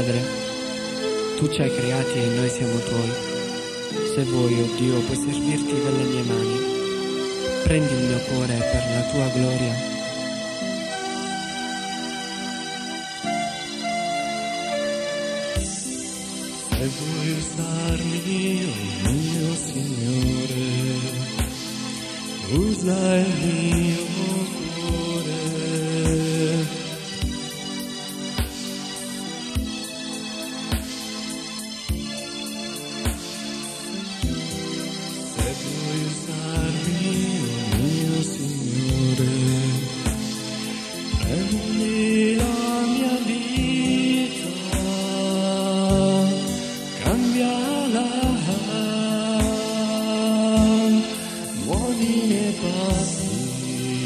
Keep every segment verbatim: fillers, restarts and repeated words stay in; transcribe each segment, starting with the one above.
Padre, Tu ci hai creati e noi siamo Tuoi. Se vuoi, oh Dio, puoi servirti delle mie mani. Prendi il mio cuore per la Tua gloria. Se vuoi usarmi, oh mio Signore, usa il mio cuore. Se vuoi usarmi, oh mio Signore, prendi la mia vita, cambiala, muovi i miei passi,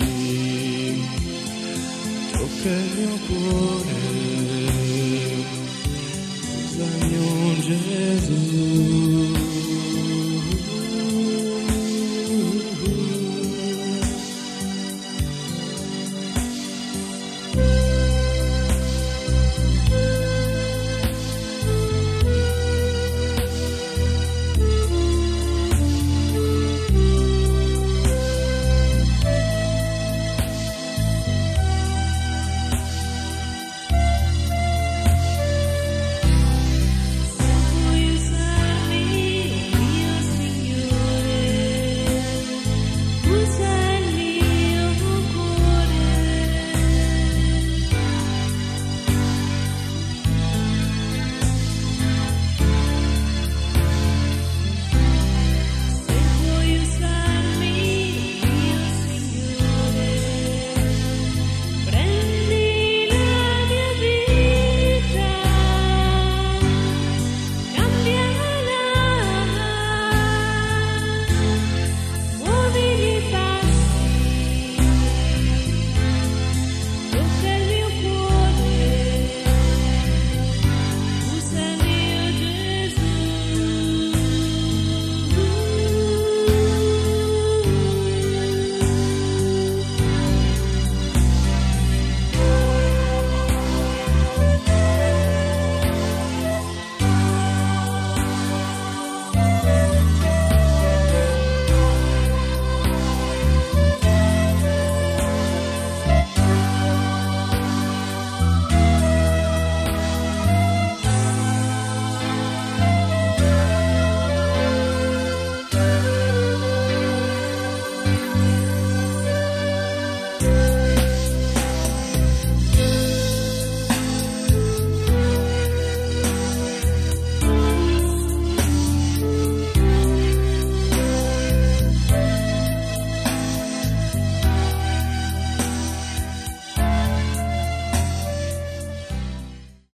tocca il mio cuore, usami, oh Gesù.